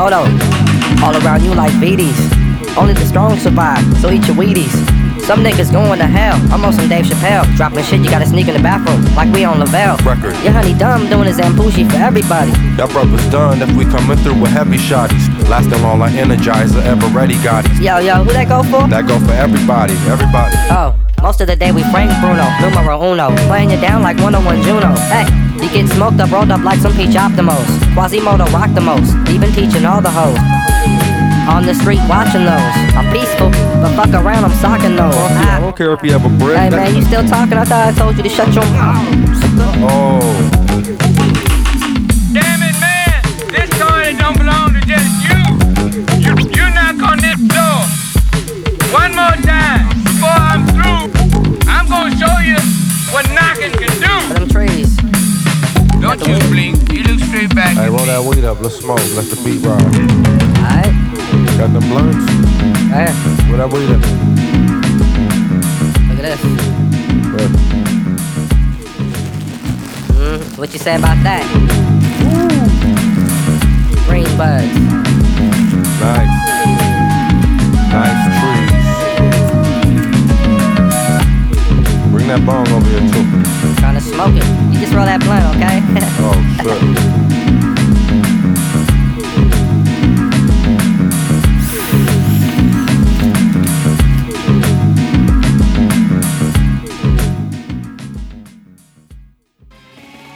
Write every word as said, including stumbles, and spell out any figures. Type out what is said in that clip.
photo. All around you like V Ds. Only the strong survive, so eat your Wheaties. Some niggas going to hell, I'm on some Dave Chappelle. Dropping shit, you gotta sneak in the bathroom, like we on Lavelle. Record. Your honey dumb, doing his Zambushi for everybody. That brother's done if we coming through with heavy shotties. Lasting long like Energizer, ever ready Gottis. Yo, yo, who that go for? That go for everybody, everybody. Oh, most of the day we frame Bruno, numero uno. Playing you down like one oh one Juno. Hey, you get smoked up, rolled up like some peach Optimos. Quasimodo rock the most, even teaching all the hoes. On the street watching those. I'm peaceful, but fuck around, I'm socking those. I don't care if you have a brick. Hey man, you still talking? I thought I told you to shut your mouth. Oh. Damn it, man! This toilet don't belong to just you. You, you knock on this door one more time before I'm through. I'm gonna show you what knocking can do. Them trees. Don't you blink. You look straight back. Hey, roll that weed up. Let's smoke. Let the beat rock. Alright. Got them blunts? Right here. Roll that weed up. Look at this. Good. Mm, what you say about that? Ooh. Green buds. Nice. Nice trees. Bring that bong over here too. Trying to smoke it. You just roll that blunt, okay? Oh shit.